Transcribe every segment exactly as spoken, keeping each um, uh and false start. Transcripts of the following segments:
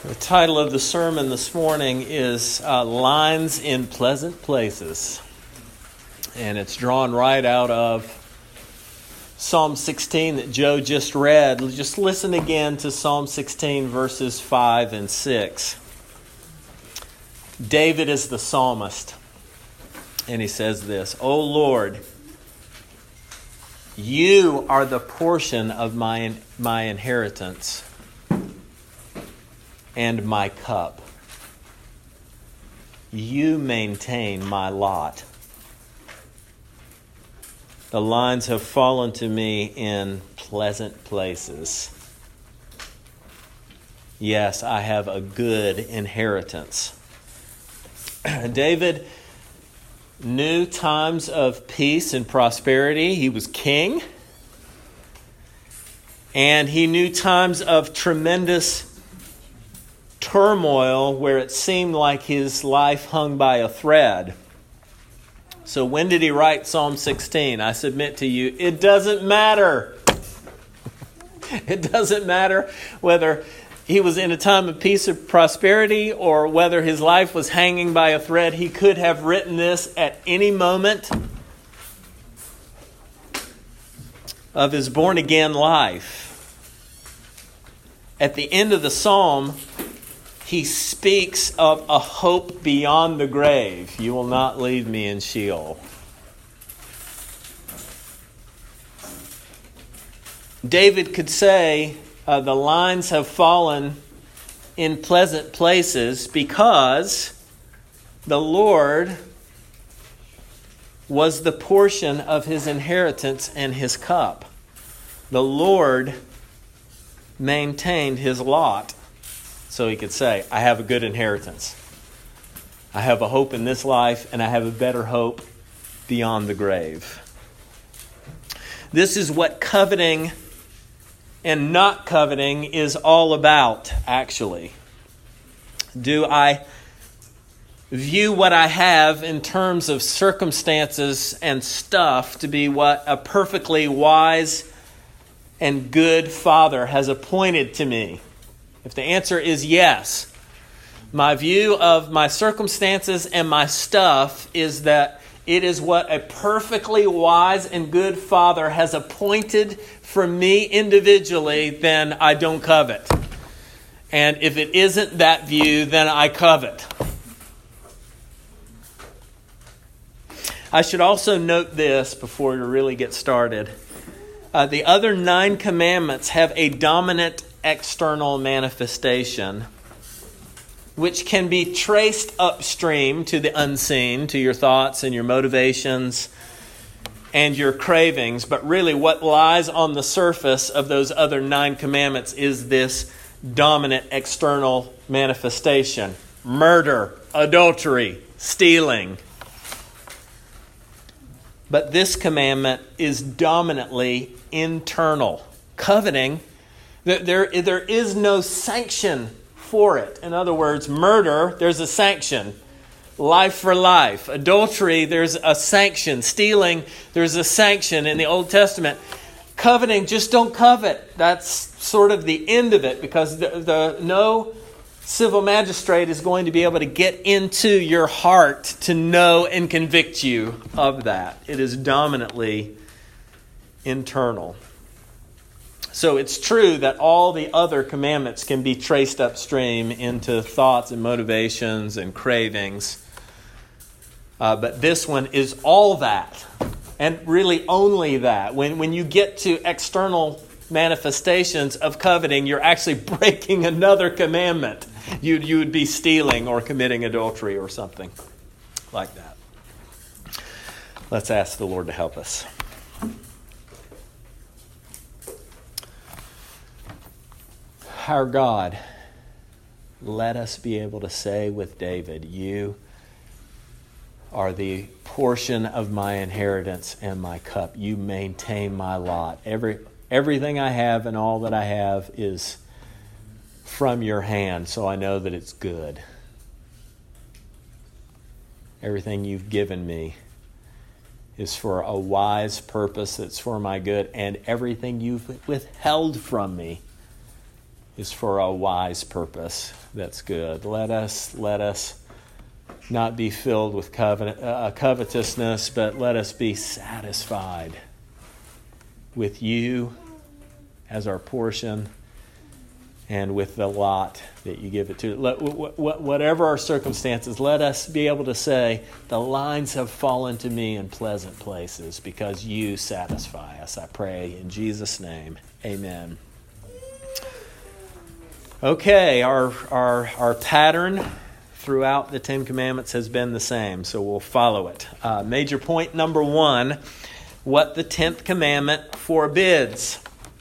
The title of the sermon this morning is uh, Lines in Pleasant Places. And it's drawn right out of Psalm sixteen that Joe just read. Just listen again to Psalm sixteen, verses five and six. David is the psalmist. And he says this, "O Lord, you are the portion of my, my inheritance and my cup. You maintain my lot. The lines have fallen to me in pleasant places. Yes, I have a good inheritance." David knew times of peace and prosperity. He was king. And he knew times of tremendous turmoil where it seemed like his life hung by a thread. So when did he write Psalm sixteen? I submit to you, it doesn't matter. It doesn't matter whether he was in a time of peace or prosperity or whether his life was hanging by a thread. He could have written this at any moment of his born-again life. At the end of the psalm, he speaks of a hope beyond the grave. You will not leave me in Sheol. David could say, uh, the lines have fallen in pleasant places because the Lord was the portion of his inheritance and his cup. The Lord maintained his lot. So he could say, I have a good inheritance. I have a hope in this life, and I have a better hope beyond the grave. This is what coveting and not coveting is all about, actually. Do I view what I have in terms of circumstances and stuff to be what a perfectly wise and good Father has appointed to me? If the answer is yes, my view of my circumstances and my stuff is that it is what a perfectly wise and good Father has appointed for me individually, then I don't covet. And if it isn't that view, then I covet. I should also note this before we really get started. Uh, the other nine commandments have a dominant external manifestation, which can be traced upstream to the unseen, to your thoughts and your motivations and your cravings. But really what lies on the surface of those other nine commandments is this dominant external manifestation. Murder, adultery, stealing. But this commandment is dominantly internal. Coveting, There, there is no sanction for it. In other words, murder, there's a sanction. Life for life. Adultery, there's a sanction. Stealing, there's a sanction in the Old Testament. Coveting, just don't covet. That's sort of the end of it, because the, the no civil magistrate is going to be able to get into your heart to know and convict you of that. It is dominantly internal. So it's true that all the other commandments can be traced upstream into thoughts and motivations and cravings. Uh, but this one is all that, and really only that. When, when you get to external manifestations of coveting, you're actually breaking another commandment. You, you would be stealing or committing adultery or something like that. Let's ask the Lord to help us. Our God, let us be able to say with David, you are the portion of my inheritance and my cup. You maintain my lot. Every everything I have and all that I have is from your hand, so I know that it's good. Everything you've given me is for a wise purpose that's for my good, and everything you've withheld from me is for a wise purpose that's good. Let us, let us not be filled with covet, uh, covetousness, but let us be satisfied with you as our portion and with the lot that you give it to. Let, whatever our circumstances, let us be able to say, the lines have fallen to me in pleasant places because you satisfy us. I pray in Jesus' name. Amen. Okay, our, our, our pattern throughout the Ten Commandments has been the same, so we'll follow it. Uh, major point number one, what the tenth commandment forbids.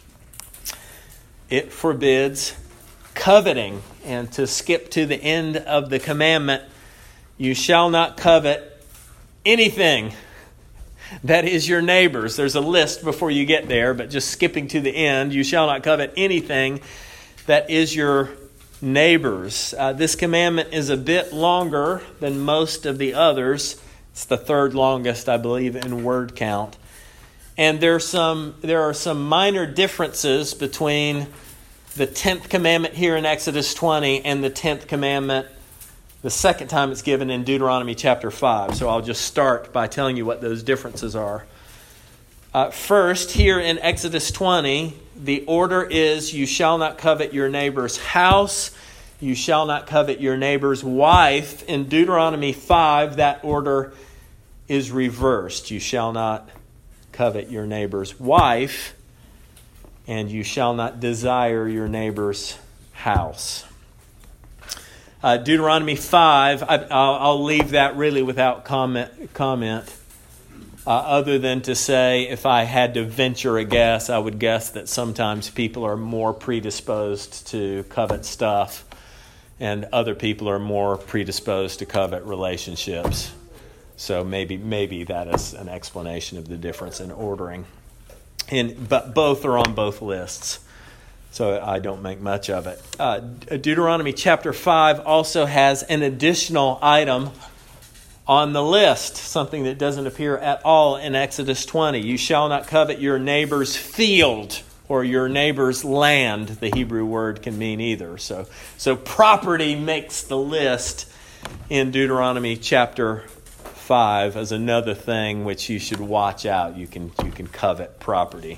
It forbids coveting. And to skip to the end of the commandment, you shall not covet anything that is your neighbor's. There's a list before you get there, but just skipping to the end, you shall not covet anything that is your neighbor's. Uh, this commandment is a bit longer than most of the others. It's the third longest, I believe, in word count. And there's some there are some minor differences between the tenth commandment here in Exodus twenty and the tenth commandment the second time it's given in Deuteronomy chapter five. So I'll just start by telling you what those differences are. Uh, first, here in Exodus twenty, the order is you shall not covet your neighbor's house. You shall not covet your neighbor's wife. In Deuteronomy five, that order is reversed. You shall not covet your neighbor's wife, and you shall not desire your neighbor's house. Uh, Deuteronomy five, I, I'll, I'll leave that really without comment, comment uh, other than to say if I had to venture a guess, I would guess that sometimes people are more predisposed to covet stuff and other people are more predisposed to covet relationships. So maybe maybe that is an explanation of the difference in ordering. And but both are on both lists, so I don't make much of it. Uh, Deuteronomy chapter five also has an additional item on the list, something that doesn't appear at all in Exodus twenty. You shall not covet your neighbor's field or your neighbor's land. The Hebrew word can mean either. So, so property makes the list in Deuteronomy chapter five as another thing which you should watch out. You can you can covet property.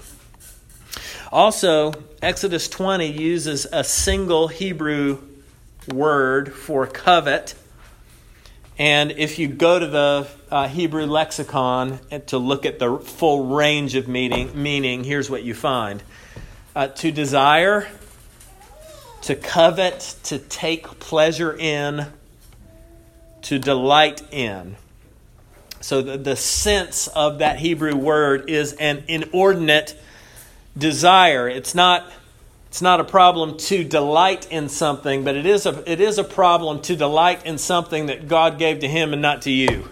Also, Exodus twenty uses a single Hebrew word for covet. And if you go to the uh, Hebrew lexicon to look at the full range of meaning, meaning here's what you find. Uh, to desire, to covet, to take pleasure in, to delight in. So the, the sense of that Hebrew word is an inordinate desire. It's not it's not a problem to delight in something, but it is a it is a problem to delight in something that God gave to him and not to you.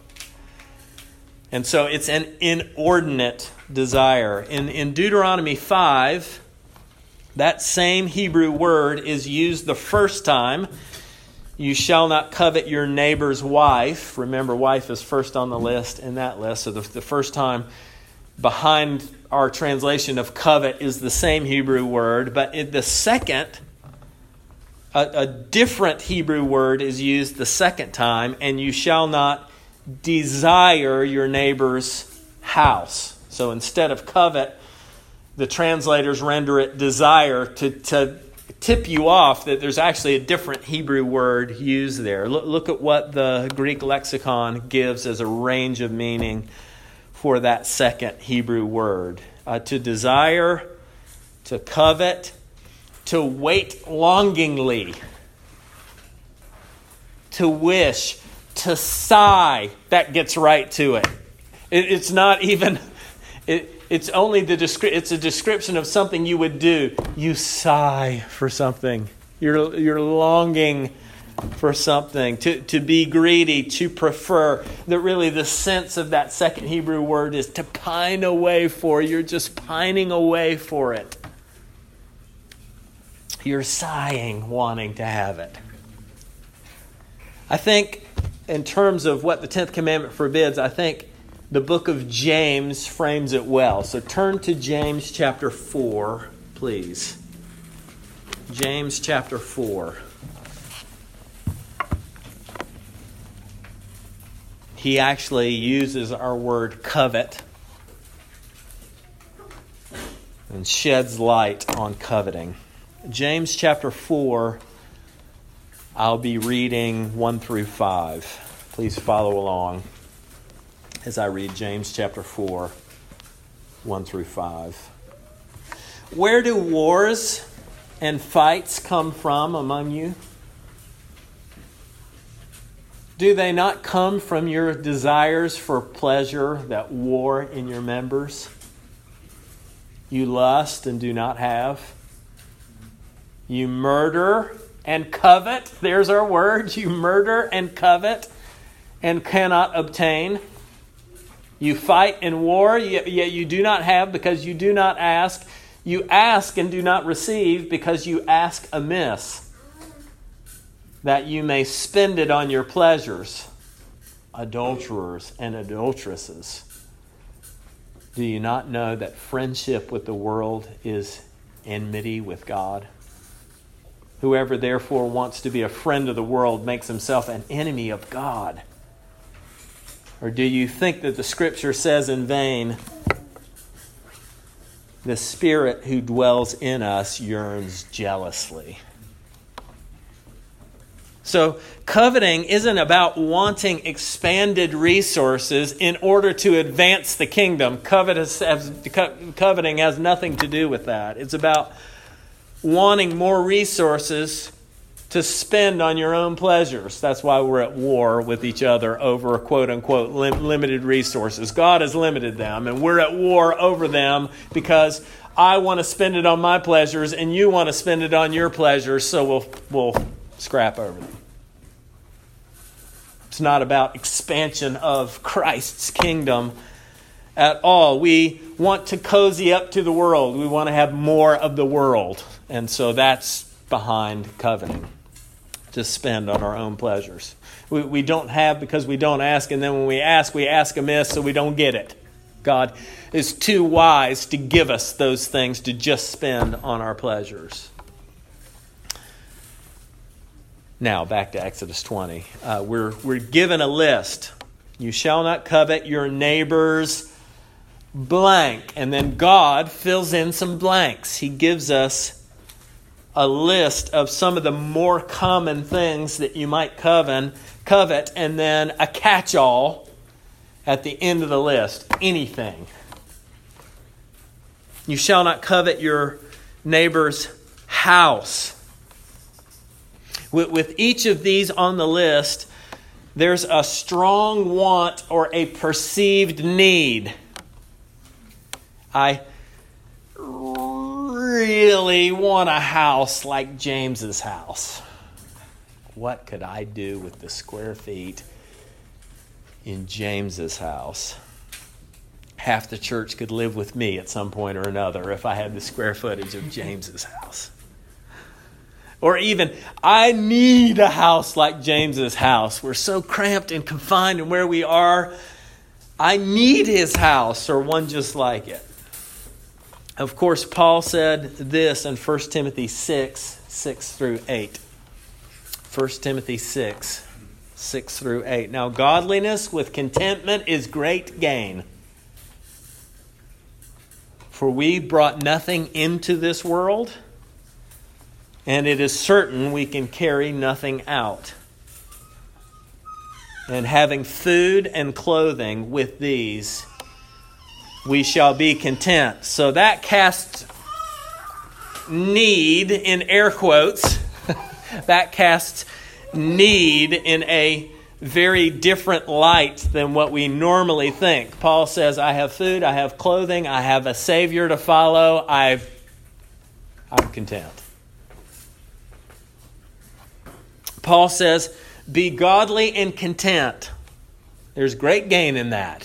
And so it's an inordinate desire. In in Deuteronomy five, that same Hebrew word is used the first time. You shall not covet your neighbor's wife. Remember, wife is first on the list in that list. So the, the first time behind our translation of covet is the same Hebrew word. But in the second, a, a different Hebrew word is used the second time. And you shall not desire your neighbor's house. So instead of covet, the translators render it desire to, to tip you off that there's actually a different Hebrew word used there. Look, look at what the Greek lexicon gives as a range of meaning for that second Hebrew word. Uh, to desire, to covet, to wait longingly, to wish, to sigh. That gets right to it. it it's not even... It, It's only the descri- It's a description of something you would do. You sigh for something. You're you're longing for something. To to be greedy, to prefer. That really the sense of that second Hebrew word is to pine away for. You're just pining away for it. You're sighing, wanting to have it. I think, in terms of what the tenth commandment forbids, I think the book of James frames it well. So turn to James chapter four, please. James chapter four. He actually uses our word covet and sheds light on coveting. James chapter four, I'll be reading one through five. Please follow along as I read James chapter four, one through five. Where do wars and fights come from among you? Do they not come from your desires for pleasure that war in your members? You lust and do not have. You murder and covet. There's our word. You murder and covet and cannot obtain. You fight in war, yet you do not have because you do not ask. You ask and do not receive because you ask amiss, that you may spend it on your pleasures. Adulterers and adulteresses, do you not know that friendship with the world is enmity with God? Whoever therefore wants to be a friend of the world makes himself an enemy of God. Or do you think that the Scripture says in vain, the Spirit who dwells in us yearns jealously? So coveting isn't about wanting expanded resources in order to advance the kingdom. Covetous has, coveting has nothing to do with that. It's about wanting more resources to spend on your own pleasures. That's why we're at war with each other over quote-unquote lim- limited resources. God has limited them, and we're at war over them because I want to spend it on my pleasures and you want to spend it on your pleasures, so we'll we'll scrap over them. It's not about expansion of Christ's kingdom at all. We want to cozy up to the world. We want to have more of the world. And so that's behind coveting, to spend on our own pleasures. We, we don't have because we don't ask, and then when we ask, we ask amiss, so we don't get it. God is too wise to give us those things to just spend on our pleasures. Now, back to Exodus twenty. Uh, we're, we're given a list. You shall not covet your neighbor's blank. And then God fills in some blanks. He gives us a list of some of the more common things that you might covet, covet, and then a catch-all at the end of the list. Anything. You shall not covet your neighbor's house. With each of these on the list, there's a strong want or a perceived need. I really want a house like James's house. What could I do with the square feet in James's house? Half the church could live with me at some point or another if I had the square footage of James's house. Or even, I need a house like James's house. We're so cramped and confined in where we are. I need his house or one just like it. Of course, Paul said this in First Timothy six, six through eight. First Timothy six, six through eight. Now, godliness with contentment is great gain. For we brought nothing into this world, and it is certain we can carry nothing out. And having food and clothing, with these we shall be content. So that casts need in air quotes. That casts need in a very different light than what we normally think. Paul says, I have food, I have clothing, I have a Savior to follow, I've, I'm content. Paul says, be godly and content. There's great gain in that.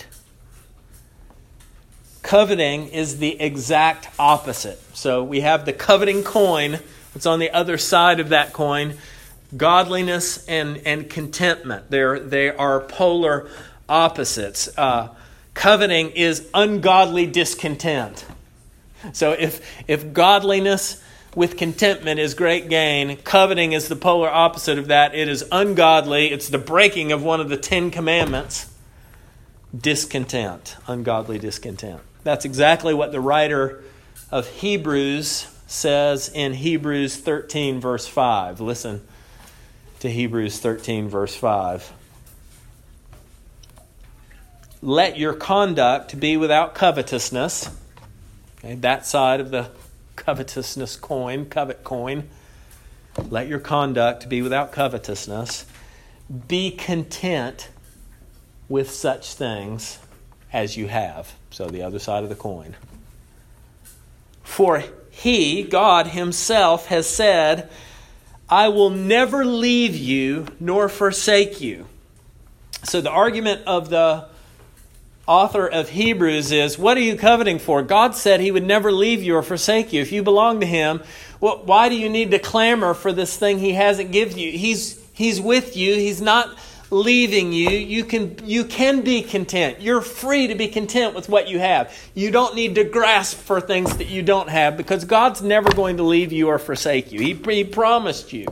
Coveting is the exact opposite. So we have the coveting coin. What's on the other side of that coin? Godliness and, and contentment. They're, they are polar opposites. Uh, coveting is ungodly discontent. So if, if godliness with contentment is great gain. Coveting is the polar opposite of that. It is ungodly. It's the breaking of one of the Ten Commandments. Discontent, ungodly discontent. That's exactly what the writer of Hebrews says in Hebrews thirteen, verse five. Listen to Hebrews thirteen, verse five. Let your conduct be without covetousness. Okay, that side of the covetousness coin, covet coin. Let your conduct be without covetousness. Be content with such things as you have. So the other side of the coin. For He, God Himself, has said, I will never leave you nor forsake you. So the argument of the author of Hebrews is, what are you coveting for? God said He would never leave you or forsake you. If you belong to Him, well, why do you need to clamor for this thing He hasn't given you? He's He's with you. He's not leaving you. You can you can be content. You're free to be content with what you have. You don't need to grasp for things that you don't have, because God's never going to leave you or forsake you. He, he promised you.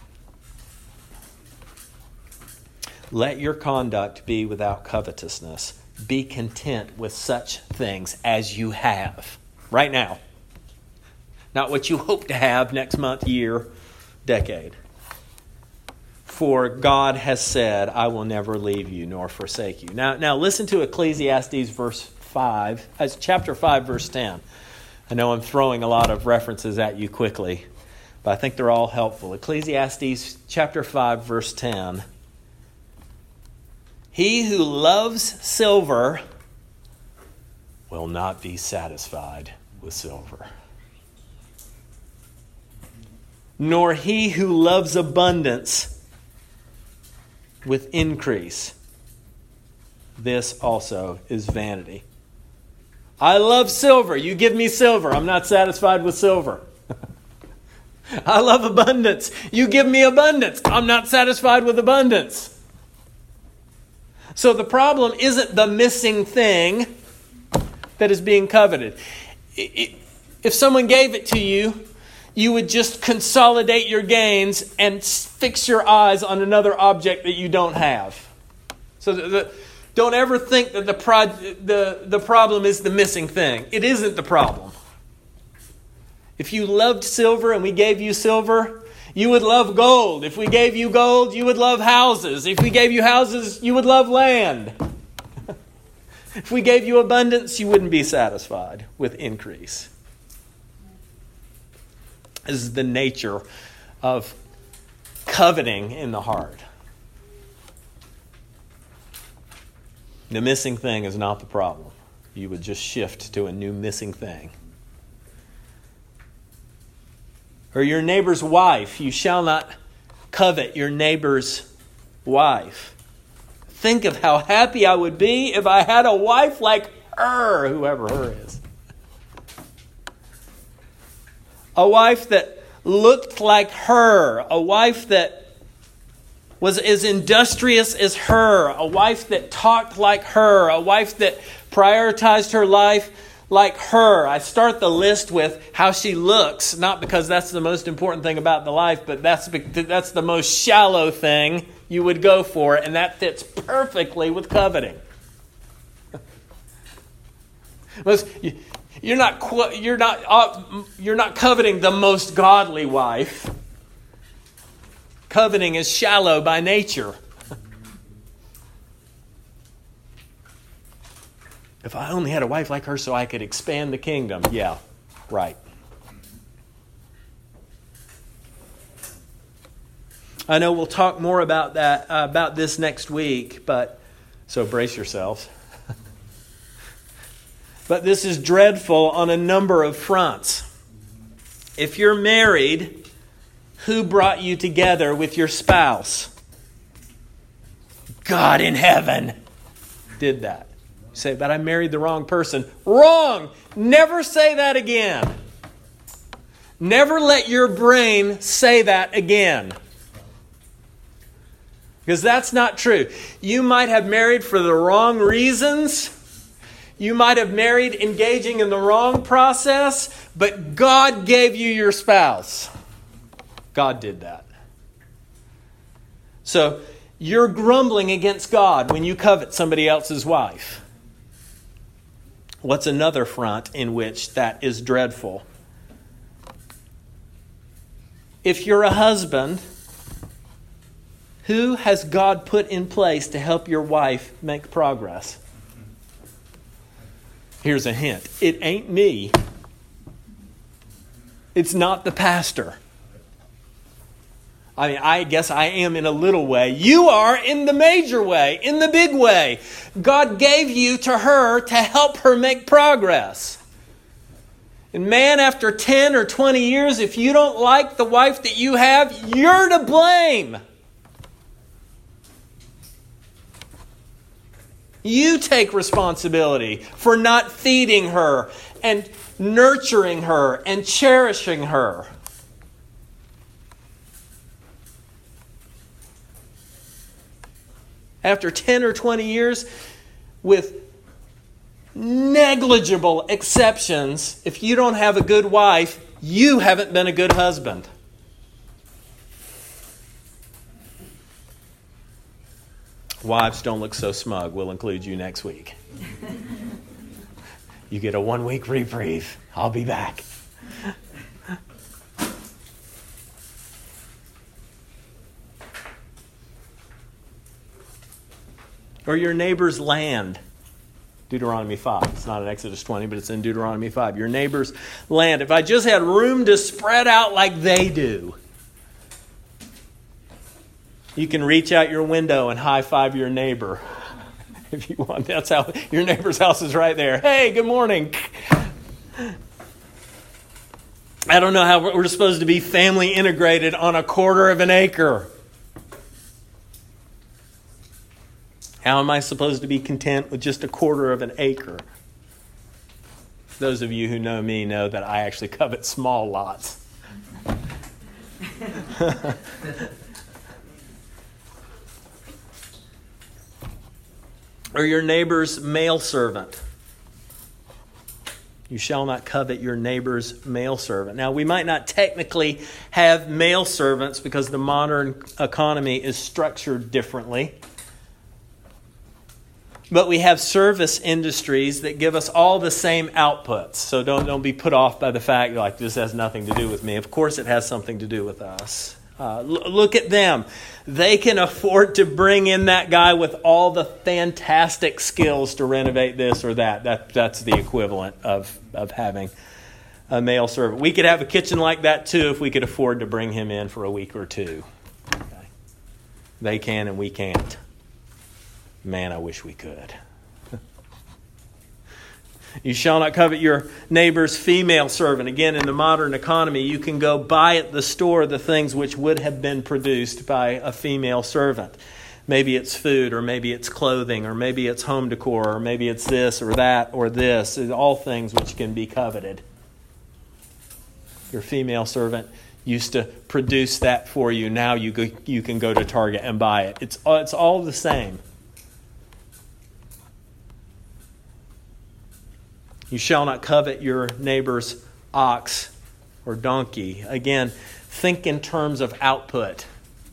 Let your conduct be without covetousness. Be content with such things as you have right now. Not what you hope to have next month, year, decade. For God has said, I will never leave you nor forsake you. Now, now listen to Ecclesiastes verse five, as chapter five, verse ten. I know I'm throwing a lot of references at you quickly, but I think they're all helpful. Ecclesiastes chapter five, verse ten. He who loves silver will not be satisfied with silver, nor he who loves abundance with increase. This also is vanity. I love silver. You give me silver. I'm not satisfied with silver. I love abundance. You give me abundance. I'm not satisfied with abundance. So the problem isn't the missing thing that is being coveted. If someone gave it to you, you would just consolidate your gains and fix your eyes on another object that you don't have. So the, the, don't ever think that the, pro, the, the problem is the missing thing. It isn't the problem. If you loved silver and we gave you silver, you would love gold. If we gave you gold, you would love houses. If we gave you houses, you would love land. If we gave you abundance, you wouldn't be satisfied with increase. This is the nature of coveting in the heart. The missing thing is not the problem. You would just shift to a new missing thing. Or your neighbor's wife. You shall not covet your neighbor's wife. Think of how happy I would be if I had a wife like her, whoever her is. A wife that looked like her. A wife that was as industrious as her. A wife that talked like her. A wife that prioritized her life like her. I start the list with how she looks, not because that's the most important thing about the life, but that's that's the most shallow thing you would go for, and that fits perfectly with coveting. You're not you're not you're not coveting the most godly wife. Coveting is shallow by nature. If I only had a wife like her so I could expand the kingdom. Yeah, right. I know we'll talk more about that uh, about this next week, but so brace yourselves. But this is dreadful on a number of fronts. If you're married, who brought you together with your spouse? God in heaven did that. You say, but I married the wrong person. Wrong! Never say that again. Never let your brain say that again. Because that's not true. You might have married for the wrong reasons. You might have married engaging in the wrong process, but God gave you your spouse. God did that. So you're grumbling against God when you covet somebody else's wife. What's another front in which that is dreadful? If you're a husband, who has God put in place to help your wife make progress? Here's a hint. It ain't me. It's not the pastor. I mean, I guess I am in a little way. You are in the major way, in the big way. God gave you to her to help her make progress. And man, after ten or twenty years, if you don't like the wife that you have, you're to blame. You take responsibility for not feeding her and nurturing her and cherishing her. After ten or twenty years, with negligible exceptions, if you don't have a good wife, you haven't been a good husband. Wives, don't look so smug. We'll include you next week. You get a one-week reprieve. I'll be back. Or your neighbor's land. Deuteronomy five. It's not in Exodus twenty, but it's in Deuteronomy five. Your neighbor's land. If I just had room to spread out like they do, you can reach out your window and high-five your neighbor if you want. That's how your neighbor's house is right there. Hey, good morning. I don't know how we're supposed to be family integrated on a quarter of an acre. How am I supposed to be content with just a quarter of an acre? Those of you who know me know that I actually covet small lots. Or your neighbor's male servant. You shall not covet your neighbor's male servant. Now, we might not technically have male servants because the modern economy is structured differently. But we have service industries that give us all the same outputs. So don't, don't be put off by the fact like this has nothing to do with me. Of course it has something to do with us. Uh, l- look at them. They can afford to bring in that guy with all the fantastic skills to renovate this or that. That that's the equivalent of, of having a male servant. We could have a kitchen like that too if we could afford to bring him in for a week or two. Okay. They can and we can't. Man, I wish we could. You shall not covet your neighbor's female servant. Again, in the modern economy, you can go buy at the store the things which would have been produced by a female servant. Maybe it's food, or maybe it's clothing, or maybe it's home decor, or maybe it's this or that or this. It's all things which can be coveted. Your female servant used to produce that for you. Now you go, you can go to Target and buy it. It's it's all the same. You shall not covet your neighbor's ox or donkey. Again, think in terms of output.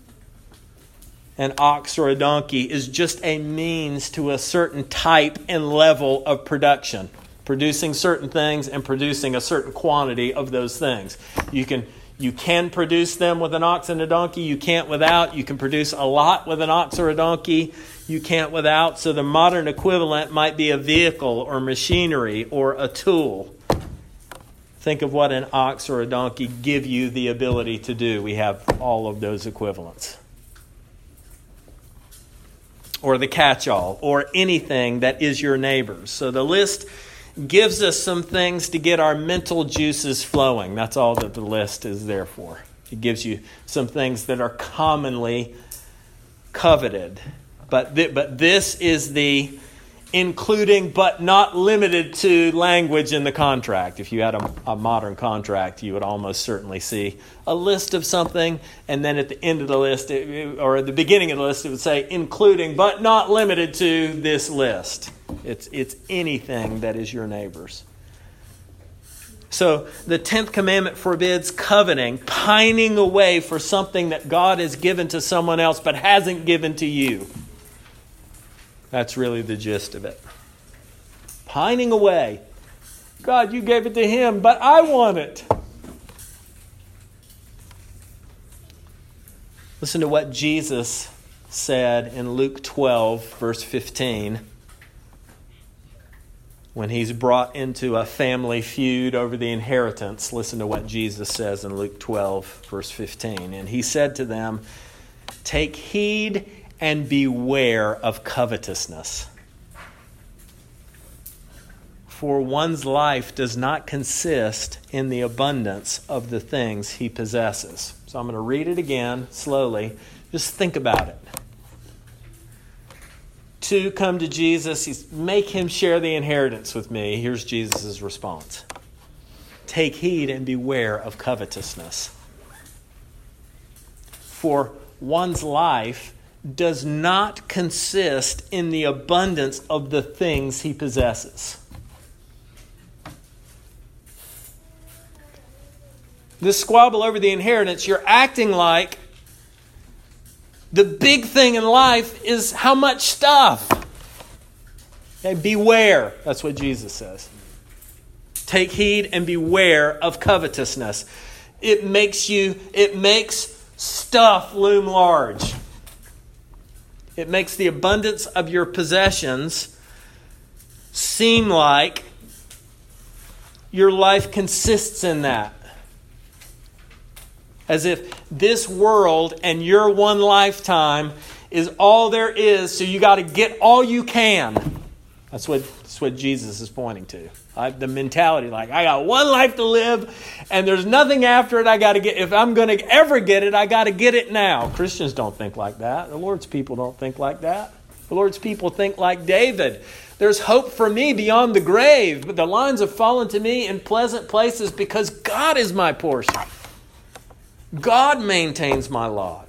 An ox or a donkey is just a means to a certain type and level of production. Producing certain things and producing a certain quantity of those things. You can you can produce them with an ox and a donkey. You can't without. You can produce a lot with an ox or a donkey. You can't without. So the modern equivalent might be a vehicle or machinery or a tool. Think of what an ox or a donkey give you the ability to do. We have all of those equivalents. Or the catch-all, or anything that is your neighbor's. So the list gives us some things to get our mental juices flowing. That's all that the list is there for. It gives you some things that are commonly coveted. But th- but this is the including but not limited to language in the contract. If you had a, a modern contract, you would almost certainly see a list of something, and then at the end of the list, it, or at the beginning of the list, it would say including but not limited to this list. It's, it's anything that is your neighbor's. So the tenth commandment forbids coveting, pining away for something that God has given to someone else but hasn't given to you. That's really the gist of it. Pining away. God, you gave it to him, but I want it. Listen to what Jesus said in Luke twelve, verse fifteen. When he's brought into a family feud over the inheritance, listen to what Jesus says in Luke twelve, verse fifteen. And he said to them, "Take heed and beware of covetousness. For one's life does not consist in the abundance of the things he possesses." So I'm going to read it again slowly. Just think about it. To come to Jesus, he's, make him share the inheritance with me. Here's Jesus' response. Take heed and beware of covetousness. For one's life does not consist in the abundance of the things he possesses. This squabble over the inheritance, you're acting like the big thing in life is how much stuff. Okay, beware. That's what Jesus says. Take heed and beware of covetousness. It makes you, it makes stuff loom large. It makes the abundance of your possessions seem like your life consists in that. As if this world and your one lifetime is all there is, so you got to get all you can. That's what, that's what Jesus is pointing to. I, the mentality like, I got one life to live, and there's nothing after it I got to get. If I'm going to ever get it, I got to get it now. Christians don't think like that. The Lord's people don't think like that. The Lord's people think like David. There's hope for me beyond the grave, but the lines have fallen to me in pleasant places because God is my portion. God maintains my lot.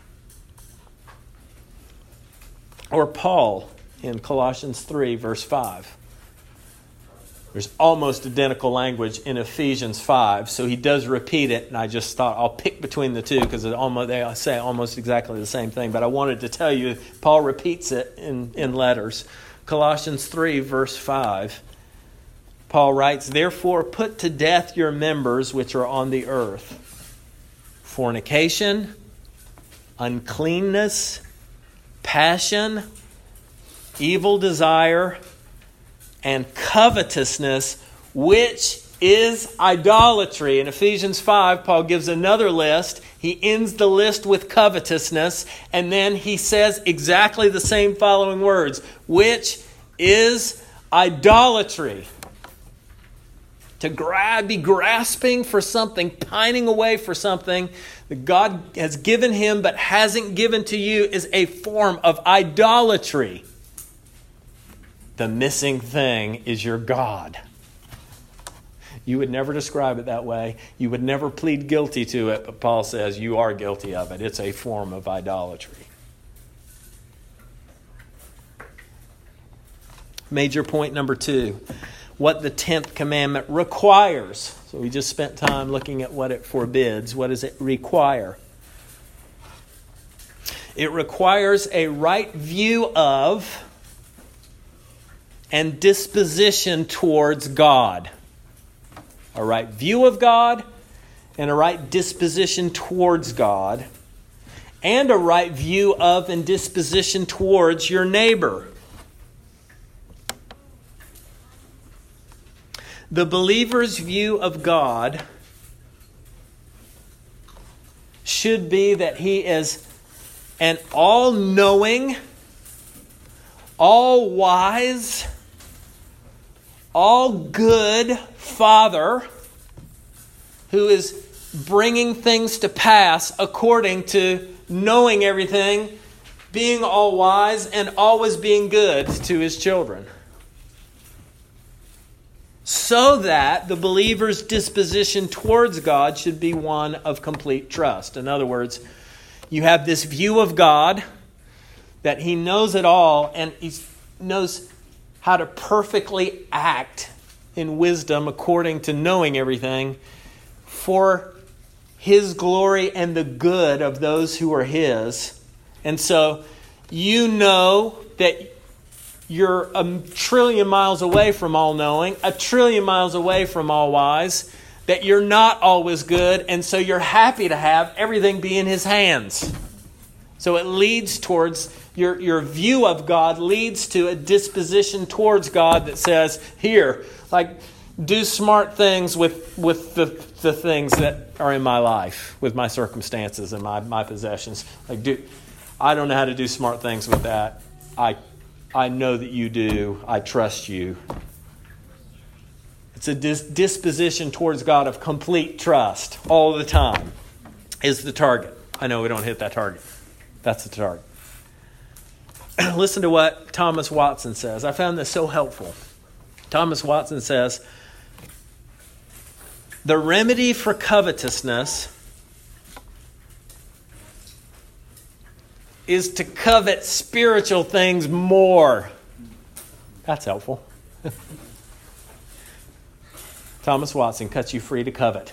Or Paul in Colossians three, verse five. There's almost identical language in Ephesians five, so he does repeat it, and I just thought I'll pick between the two because they say almost exactly the same thing, but I wanted to tell you, Paul repeats it in, in letters. Colossians three, verse five. Paul writes, "Therefore put to death your members which are on the earth. Fornication, uncleanness, passion, evil desire, and covetousness, which is idolatry." In Ephesians five, Paul gives another list. He ends the list with covetousness, and then he says exactly the same following words, which is idolatry. To grab, be grasping for something, pining away for something that God has given him but hasn't given to you is a form of idolatry. The missing thing is your God. You would never describe it that way. You would never plead guilty to it, but Paul says you are guilty of it. It's a form of idolatry. Major point number two. What the tenth commandment requires. So we just spent time looking at what it forbids. What does it require? It requires a right view of and disposition towards God. A right view of God and a right disposition towards God. And a right view of and disposition towards your neighbor. The believer's view of God should be that he is an all-knowing, all-wise, all-good Father who is bringing things to pass according to knowing everything being all wise and always being good to his children. So that the believer's disposition towards God should be one of complete trust. In other words, you have this view of God that he knows it all and he knows how to perfectly act in wisdom according to knowing everything for his glory and the good of those who are his. And so you know that you're a trillion miles away from all knowing, a trillion miles away from all wise, that you're not always good, and so you're happy to have everything be in his hands. So it leads towards, your, your view of God leads to a disposition towards God that says, here, like, do smart things with, with the, the things that are in my life, with my circumstances and my, my possessions. Like, do, I don't know how to do smart things with that. I, I know that you do. I trust you. It's a dis- disposition towards God of complete trust all the time is the target. I know we don't hit that target. That's the target. Listen to what Thomas Watson says. I found this so helpful. Thomas Watson says, the remedy for covetousness is to covet spiritual things more. That's helpful. Thomas Watson cuts you free to covet.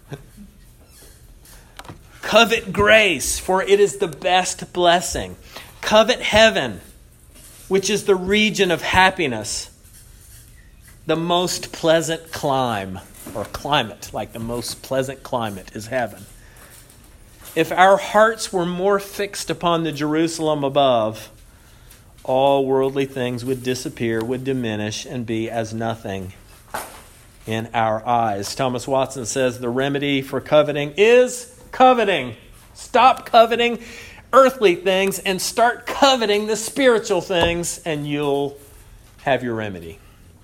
Covet grace, for it is the best blessing. Covet heaven, which is the region of happiness, the most pleasant clime, or climate, like the most pleasant climate is heaven. If our hearts were more fixed upon the Jerusalem above, all worldly things would disappear, would diminish, and be as nothing in our eyes. Thomas Watson says the remedy for coveting is coveting. Stop coveting earthly things and start coveting the spiritual things, and you'll have your remedy.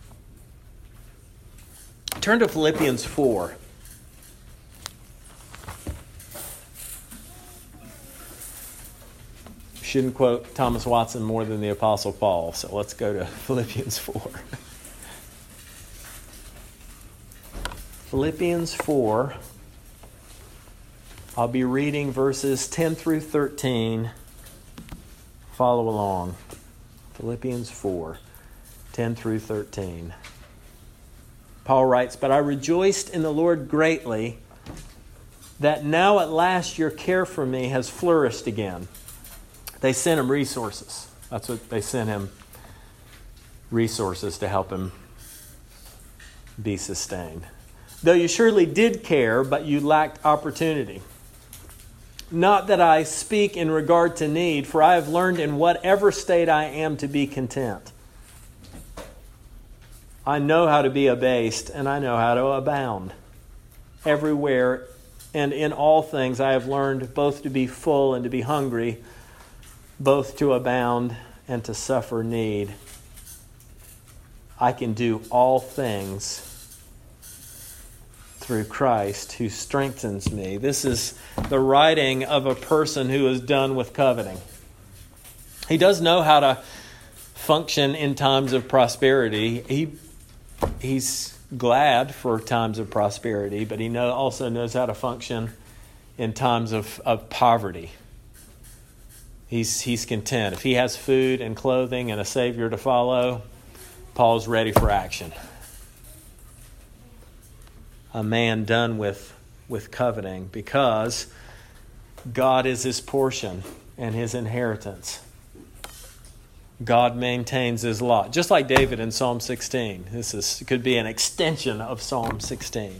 Turn to Philippians four. Shouldn't quote Thomas Watson more than the Apostle Paul, so let's go to Philippians four. Philippians four. I'll be reading verses ten through thirteen. Follow along. Philippians four, ten through thirteen. Paul writes, "But I rejoiced in the Lord greatly that now at last your care for me has flourished again." They sent him resources. That's what they sent him, resources to help him be sustained. "Though you surely did care, but you lacked opportunity. Not that I speak in regard to need, for I have learned in whatever state I am to be content. I know how to be abased, and I know how to abound. Everywhere and in all things I have learned both to be full and to be hungry, both to abound and to suffer need. I can do all things through Christ who strengthens me." This is the writing of a person who is done with coveting. He does know how to function in times of prosperity. He he's glad for times of prosperity, but he know, also knows how to function in times of, of poverty. He's he's content. If he has food and clothing and a Savior to follow, Paul's ready for action. A man done with, with coveting, because God is his portion and his inheritance. God maintains his lot. Just like David in Psalm sixteen. This is could be an extension of Psalm sixteen.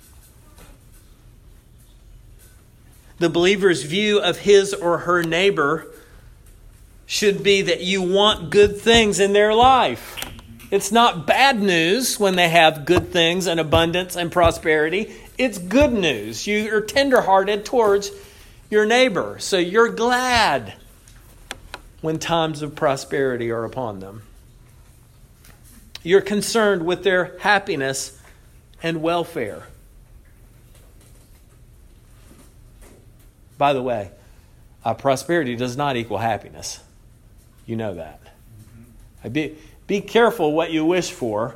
The believer's view of his or her neighbor should be that you want good things in their life. It's not bad news when they have good things and abundance and prosperity. It's good news. You are tenderhearted towards your neighbor. So you're glad when times of prosperity are upon them. You're concerned with their happiness and welfare. By the way, Uh, prosperity does not equal happiness. You know that. Mm-hmm. Be, be careful what you wish for.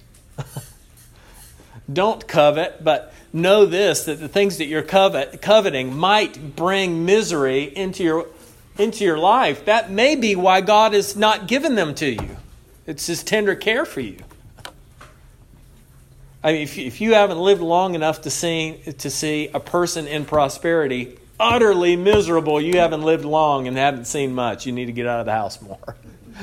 Don't covet, but know this, that the things that you're covet, coveting might bring misery into your, into your life. That may be why God has not given them to you. It's His tender care for you. I mean, if you, if you haven't lived long enough to see, to see a person in prosperity utterly miserable, you haven't lived long and haven't seen much. You need to get out of the house more.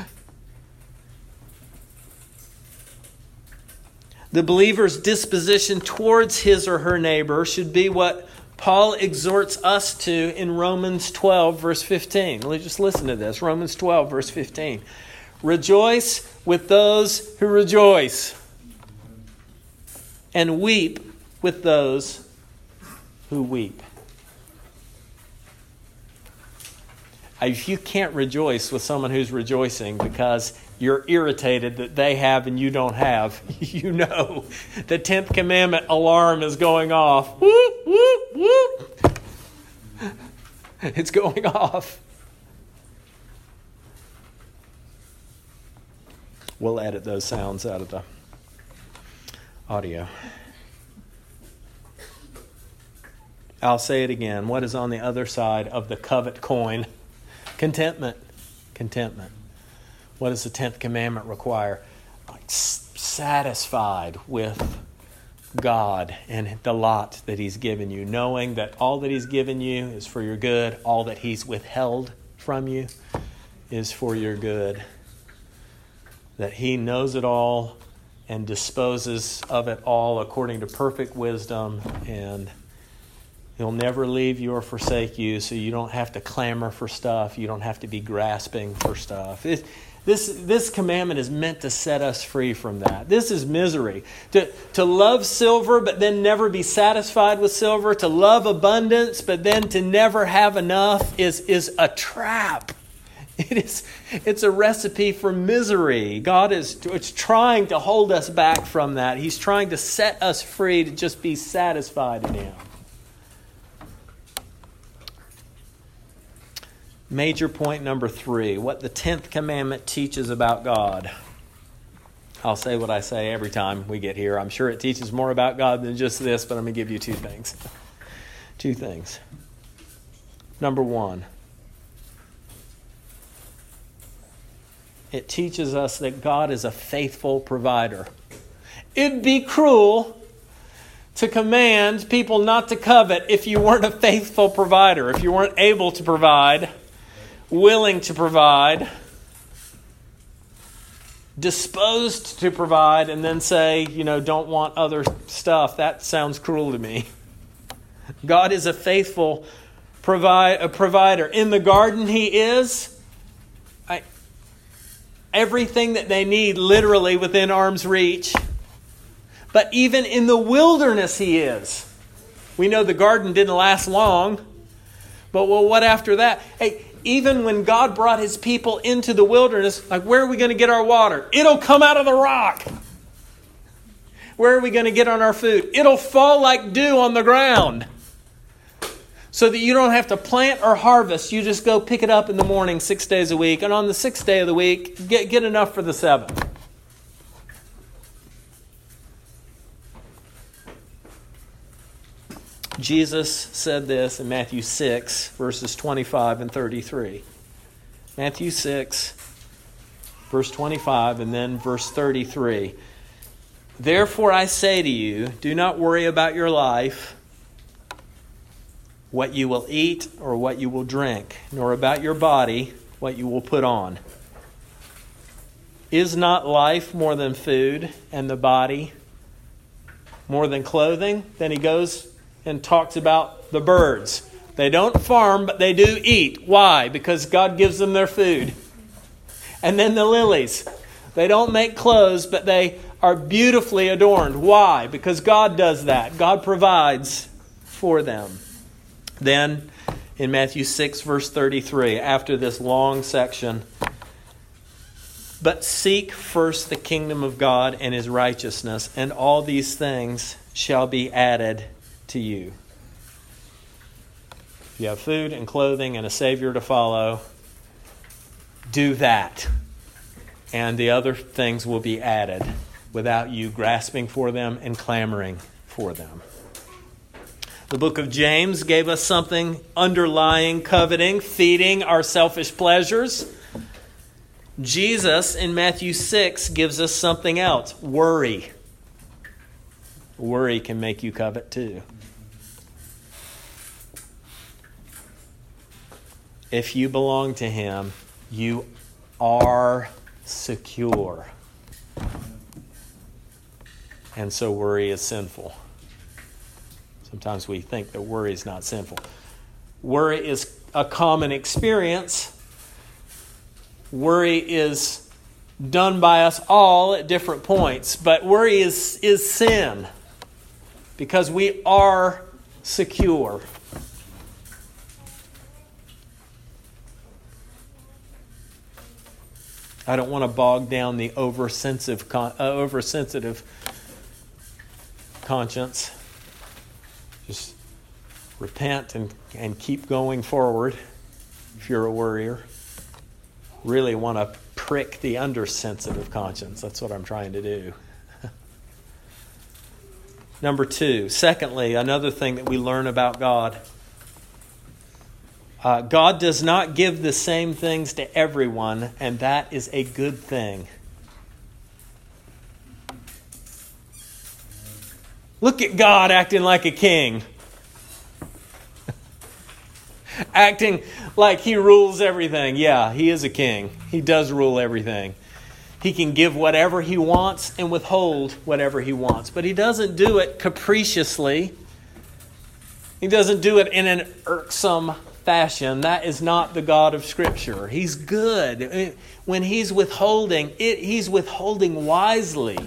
The believer's disposition towards his or her neighbor should be what Paul exhorts us to in Romans twelve, verse fifteen. Let's just listen to this. Romans twelve, verse fifteen. Rejoice with those who rejoice, and weep with those who weep. If you can't rejoice with someone who's rejoicing because you're irritated that they have and you don't have, you know the tenth commandment alarm is going off. Whoop, whoop, whoop. It's going off. We'll edit those sounds out of the audio. I'll say it again. What is on the other side of the covet coin? Contentment. Contentment. What does the tenth commandment require? Like satisfied with God and the lot that He's given you, knowing that all that He's given you is for your good, all that He's withheld from you is for your good, that He knows it all and disposes of it all according to perfect wisdom, and He'll never leave you or forsake you, so you don't have to clamor for stuff. You don't have to be grasping for stuff. It, this, this commandment is meant to set us free from that. This is misery. To, to love silver but then never be satisfied with silver, to love abundance but then to never have enough is, is a trap. It is, it's a recipe for misery. God is it's trying to hold us back from that. He's trying to set us free to just be satisfied in Him. Major point number three, what the tenth commandment teaches about God. I'll say what I say every time we get here. I'm sure it teaches more about God than just this, but I'm going to give you two things. Two things. Number one, it teaches us that God is a faithful provider. It'd be cruel to command people not to covet if you weren't a faithful provider, if you weren't able to provide, willing to provide, disposed to provide, and then say, you know, don't want other stuff. That sounds cruel to me. God is a faithful provi- a provider. In the garden, He is. I, everything that they need literally within arm's reach. But even in the wilderness, He is. We know the garden didn't last long. But well, what after that? Hey, even when God brought His people into the wilderness, like, where are we going to get our water? It'll come out of the rock. Where are we going to get on our food? It'll fall like dew on the ground. So that you don't have to plant or harvest. You just go pick it up in the morning six days a week. And on the sixth day of the week, get, get enough for the seventh. Jesus said this in Matthew six, verses twenty-five and thirty-three. Matthew six, verse twenty-five, and then verse thirty-three. Therefore I say to you, do not worry about your life, what you will eat or what you will drink, nor about your body, what you will put on. Is not life more than food, and the body more than clothing? Then he goes and talks about the birds. They don't farm, but they do eat. Why? Because God gives them their food. And then the lilies. They don't make clothes, but they are beautifully adorned. Why? Because God does that. God provides for them. Then in Matthew six, verse thirty-three, after this long section, but seek first the kingdom of God and His righteousness, and all these things shall be added to you. If you have food and clothing and a Savior to follow, do that. And the other things will be added without you grasping for them and clamoring for them. The book of James gave us something underlying coveting, feeding our selfish pleasures. Jesus in Matthew six gives us something else, worry. Worry can make you covet too. If you belong to Him, you are secure. And so worry is sinful. Sometimes we think that worry is not sinful. Worry is a common experience. Worry is done by us all at different points. But worry is, is sin because we are secure. I don't want to bog down the oversensitive, uh, oversensitive conscience. Just repent and, and keep going forward if you're a worrier. Really want to prick the undersensitive conscience. That's what I'm trying to do. Number two, secondly, another thing that we learn about God. Uh, God does not give the same things to everyone, and that is a good thing. Look at God acting like a king. Acting like He rules everything. Yeah, He is a king. He does rule everything. He can give whatever He wants and withhold whatever He wants. But He doesn't do it capriciously. He doesn't do it in an irksome fashion. That is not the God of Scripture. He's good. When He's withholding, it, He's withholding wisely.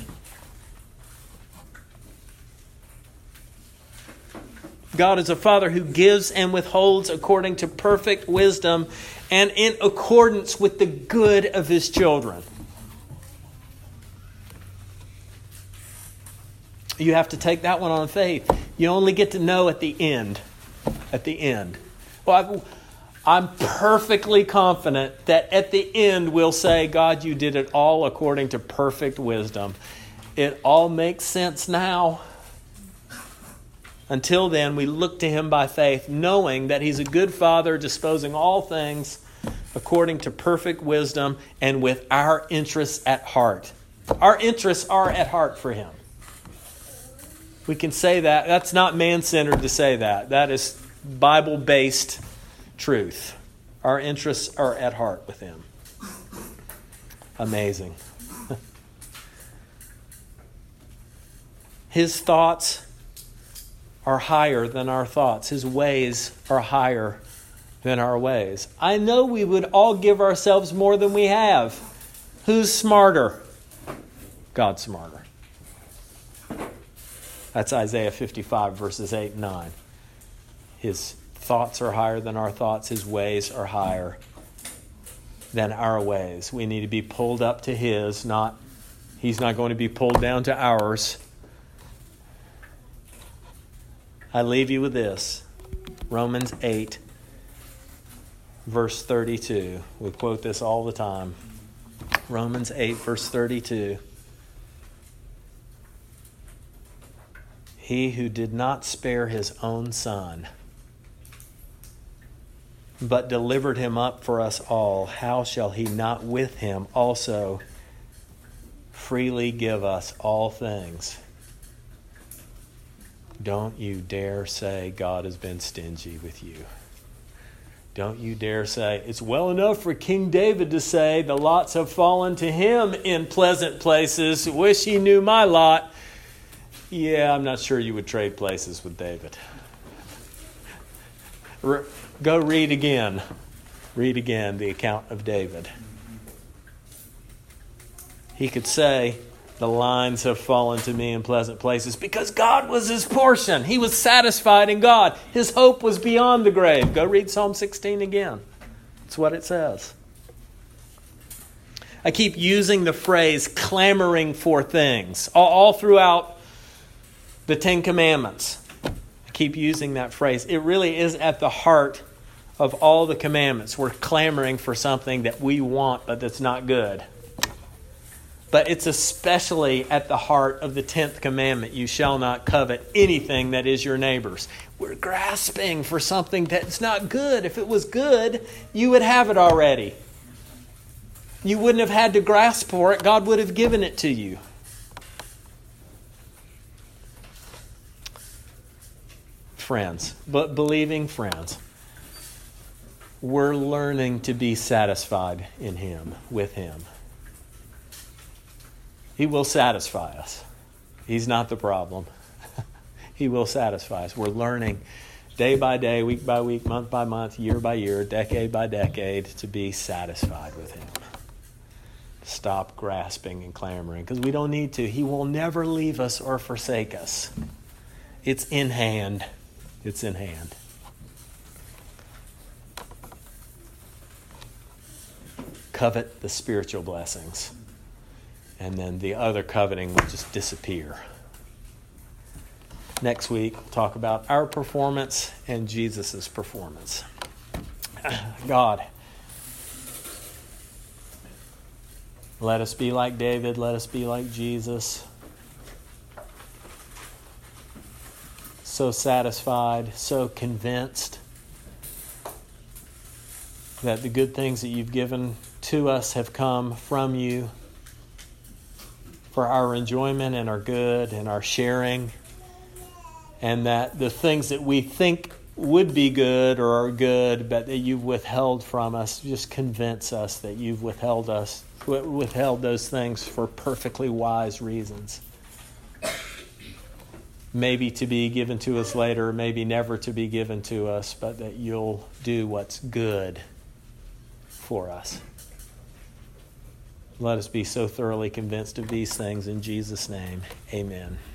God is a Father who gives and withholds according to perfect wisdom and in accordance with the good of His children. You have to take that one on faith. You only get to know at the end. At the end. Well, I'm perfectly confident that at the end we'll say, God, you did it all according to perfect wisdom. It all makes sense now. Until then, we look to Him by faith, knowing that He's a good Father, disposing all things according to perfect wisdom and with our interests at heart. Our interests are at heart for Him. We can say that. That's not man-centered to say that. That is Bible-based truth. Our interests are at heart with Him. Amazing. His thoughts are higher than our thoughts. His ways are higher than our ways. I know we would all give ourselves more than we have. Who's smarter? God's smarter. That's Isaiah fifty-five, verses eight and nine. His thoughts are higher than our thoughts. His ways are higher than our ways. We need to be pulled up to His, not He's not going to be pulled down to ours. I leave you with this. Romans eight, verse thirty-two. We quote this all the time. Romans eight, verse thirty-two. He who did not spare His own Son, but delivered Him up for us all, how shall He not with Him also freely give us all things? Don't you dare say God has been stingy with you. Don't you dare say, it's well enough for King David to say, the lots have fallen to him in pleasant places. Wish he knew my lot. Yeah, I'm not sure you would trade places with David. Re- go read again. Read again the account of David. He could say, the lines have fallen to me in pleasant places because God was his portion. He was satisfied in God. His hope was beyond the grave. Go read Psalm sixteen again. That's what it says. I keep using the phrase clamoring for things all, all throughout the Ten Commandments. I keep using that phrase. It really is at the heart of all the commandments. We're clamoring for something that we want, but that's not good. But it's especially at the heart of the tenth commandment. You shall not covet anything that is your neighbor's. We're grasping for something that's not good. If it was good, you would have it already. You wouldn't have had to grasp for it. God would have given it to you. Friends, but believing friends, we're learning to be satisfied in Him, with Him. He will satisfy us. He's not the problem. He will satisfy us. We're learning day by day, week by week, month by month, year by year, decade by decade to be satisfied with Him. Stop grasping and clamoring because we don't need to. He will never leave us or forsake us. It's in hand. It's in hand. Covet the spiritual blessings. And then the other coveting will just disappear. Next week, we'll talk about our performance and Jesus' performance. God, let us be like David. Let us be like Jesus. So satisfied, so convinced that the good things that you've given to us have come from you for our enjoyment and our good and our sharing, and that the things that we think would be good or are good but that you've withheld from us, just convince us that you've withheld us withheld those things for perfectly wise reasons. Maybe to be given to us later, maybe never to be given to us, but that you'll do what's good for us. Let us be so thoroughly convinced of these things in Jesus' name. Amen.